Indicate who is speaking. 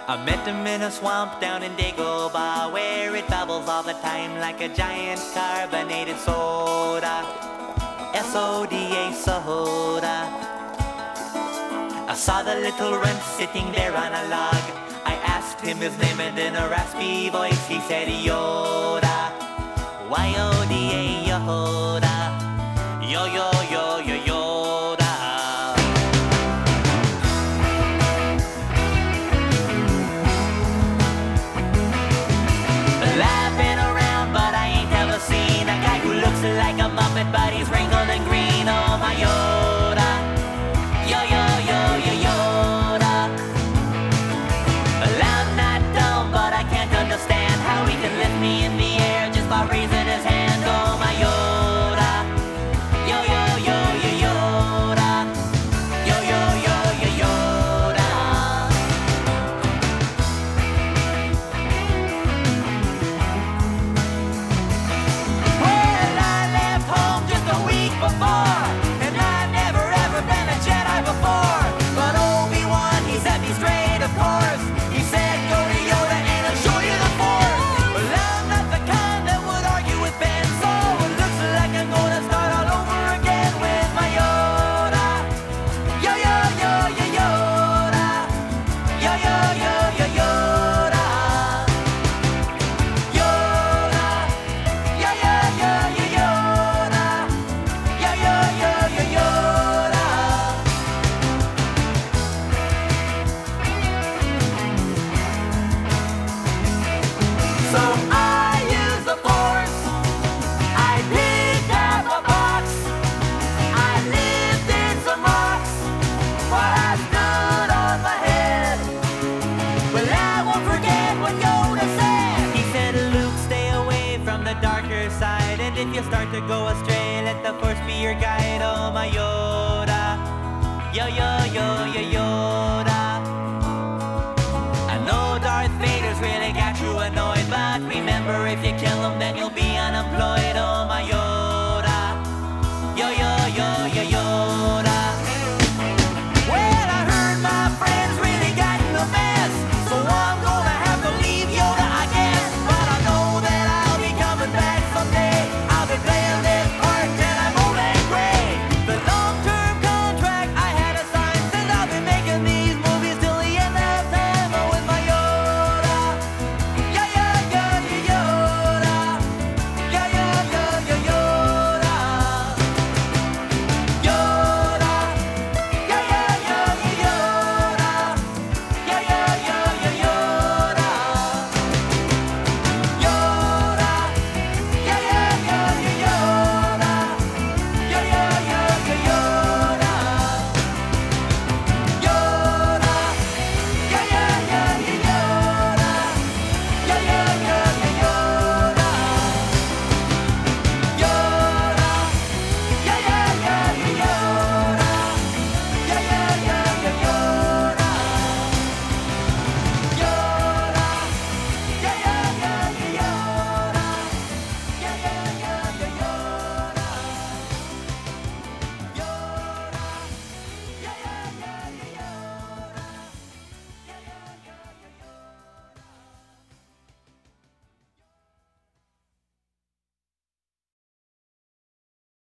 Speaker 1: I met him in a swamp down in Dagobah, where it bubbles all the time like a giant carbonated soda. S-O-D-A, soda. I saw the little runt sitting there on a log. I asked him his name, and in a raspy voice he said Yoda. Y-O-D-A, Yoda. Yo-yo-yo-yo-yo. Like a Muppet, but he's wrinkled and green. Oh, my Yoda. Yo-yo-yo-yo-Yoda. Well, I'm not dumb, but I can't understand how he can lift me in the air just by raising his hand. Oh, my Yoda. Yo-yo-yo-yo-Yoda. Yo-yo-yo-yo-Yoda. Before, and I've never ever been a Jedi before. But Obi-Wan, he set me straight, of course. He said, go to Yoda and I'll show you the Force. Well, I'm not the kind that would argue with Ben, so it looks like I'm gonna start all over again with my Yoda. Yo-yo-yo-yo-Yoda. Yo-yo-yo-yo-Yoda. Yoda. Yo-yo-yo-yo-Yoda. So I use the Force. I picked up a box. I lifted some rocks while I stood on my head. Well, I won't forget what Yoda said. He said, Luke, stay away from the darker side, and if you start to go astray, let the Force be your guide. Oh, my Yoda. Yo-yo-yo-yo-Yoda. I know Darth Vader's really got you annoyed, but remember, if you kill him, then you'll be unemployed. Oh, my Yoda. Yo-yo-yo-yo-Yoda.